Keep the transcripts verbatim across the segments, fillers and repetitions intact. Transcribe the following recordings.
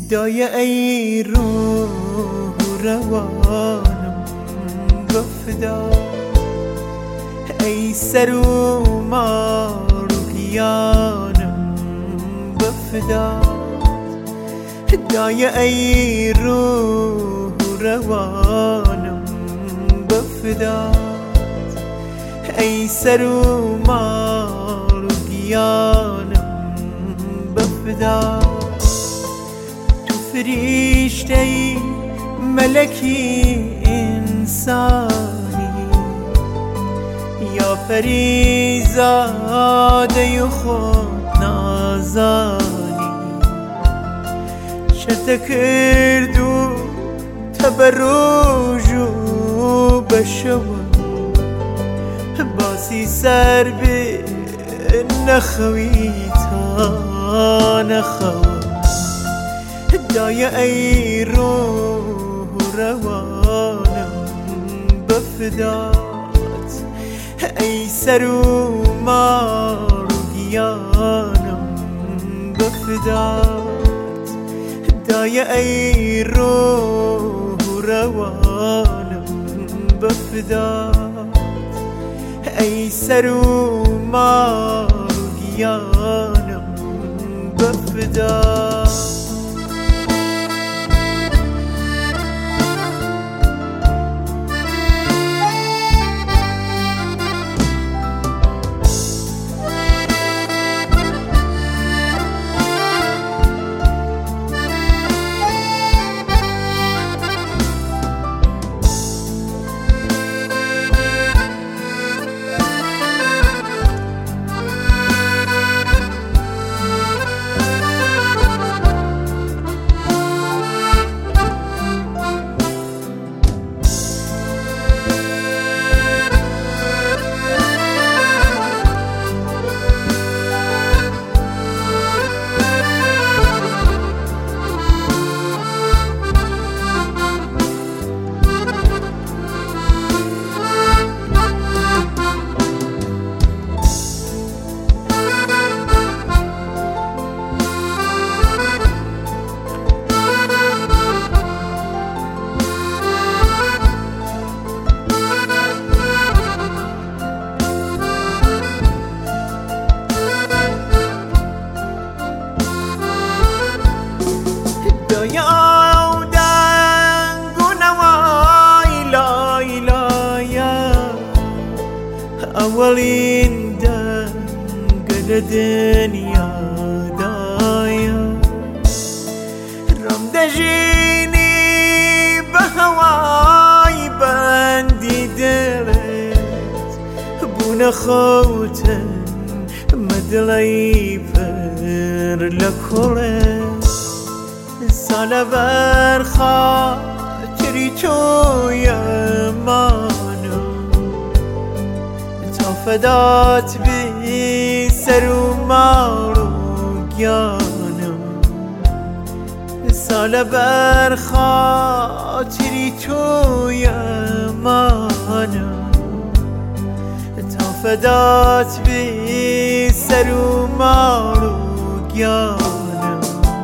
دای ای روح و روانم بفدا، ای سر و مار و گیانم بفدا. دای ای روح و روانم بفدا، ای سر و مار و گیانم بفدا. تو فریشته ای ملکی انسانی، یا پریزاده و خود نازانی. شرط کرد و تبرج و بشوم، باسی سر به نخوی تا نخوام. دای ای روح و روانم بفدات، ای سر و مار و گیانم بفدات. دای ای روح و روانم بفدات، ای سر و مار و گیانم بفدات. اولین دنگل دنیا دایا، رم دجینی به هوای بندی دلت. بون خوتن مدلی پر لکلت، سال بر خاطری توی مانم. فدات بی سر و مار و گیانم، سال بر خاطری توی مانم. تا فدات بی سر و مار و گیانم.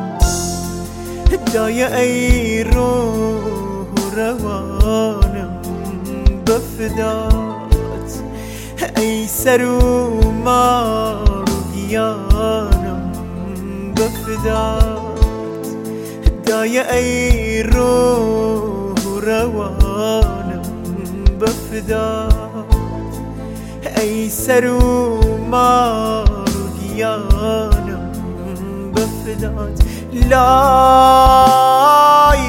دای ای روح و روانم بفدات، ای سر و مار و گیانم بفدات. دای ای روح و روانم بفدات، ای سر و مار و گیانم بفدات. لا